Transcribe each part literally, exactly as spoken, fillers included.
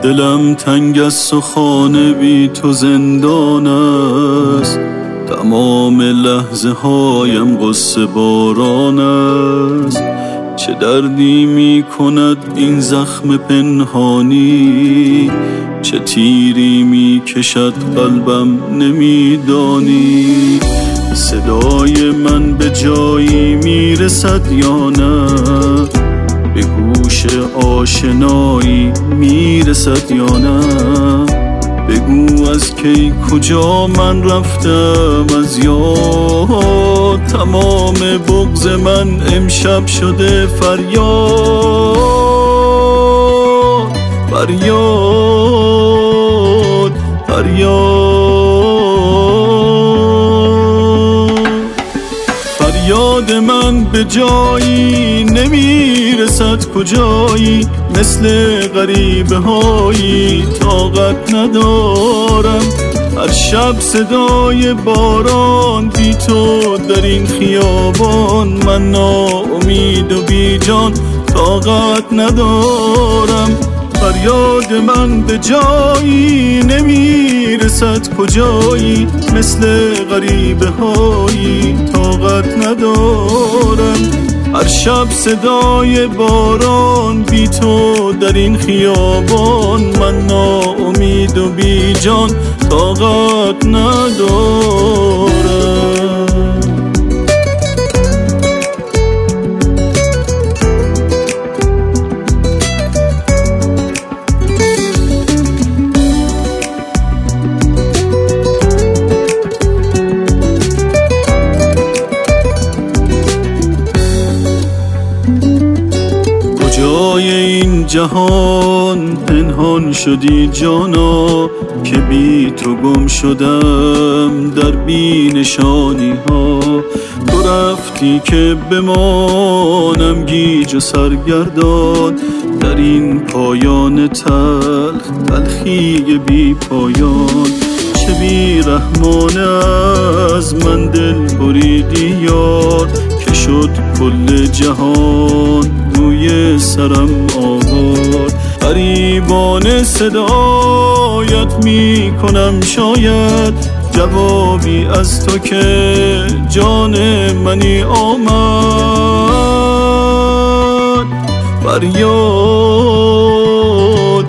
دلم تنگ است و خانه بی تو زندان است، تمام لحظه هایم غصه باران است. چه دردی می کند این زخم پنهانی، چه تیری می کشد قلبم نمیدانی. صدای من به جایی می رسد یا نه، به گوش آشنایی می رسد یا نه. بگو از کی کجا من رفتم از یاد، تمام بغض من امشب شده فریاد فریاد فریاد. فریاد من به جایی نمیرسد کجایی، مثل غریبه هایی طاقت ندارم. هر شب صدای باران بی تو در این خیابان، من ناامید و بی جان طاقت ندارم. فریاد من به جایی نمیرسد کجایی، مثل غریبه هایی طاقت ندارم. هر شب صدای باران بی تو در این خیابان، من ناامید و بی جان طاقت ندارم. جای این جهان پنهان شدی جانا، که بی تو گم شدم در بی نشانی ها. تو رفتی که بمانم گیج و سرگردان، در این پایان تلخ تلخی بی پایان. چه بی رحمانه از من دل بریدی یار، که شد کل جهان روی سرم آوار. غریبانه صدایت می کنم شاید، جوابی از تو که جان منی آمد. فریاد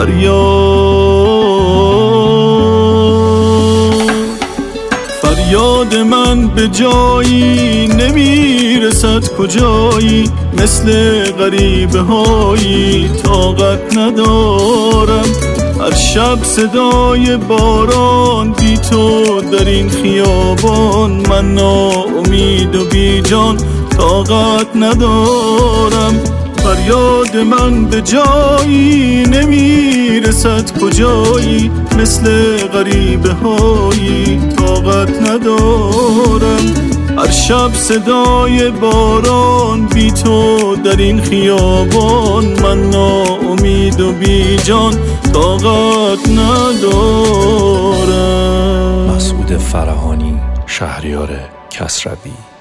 فریاد فریاد من به جایی نمیرسد کجایی، مثل غریبه هایی طاقت ندارم. هر شب صدای باران بی تو در این خیابان، من ناامید و بی جان طاقت ندارم. فریاد من به جایی نمیرسد کجایی، مثل غریبه هایی طاقت ندارم. هر شب صدای باران بی تو در این خیابان، من ناامید و بی جان طاقت ندارم. مسعود فرهانی، شهریار کسروی.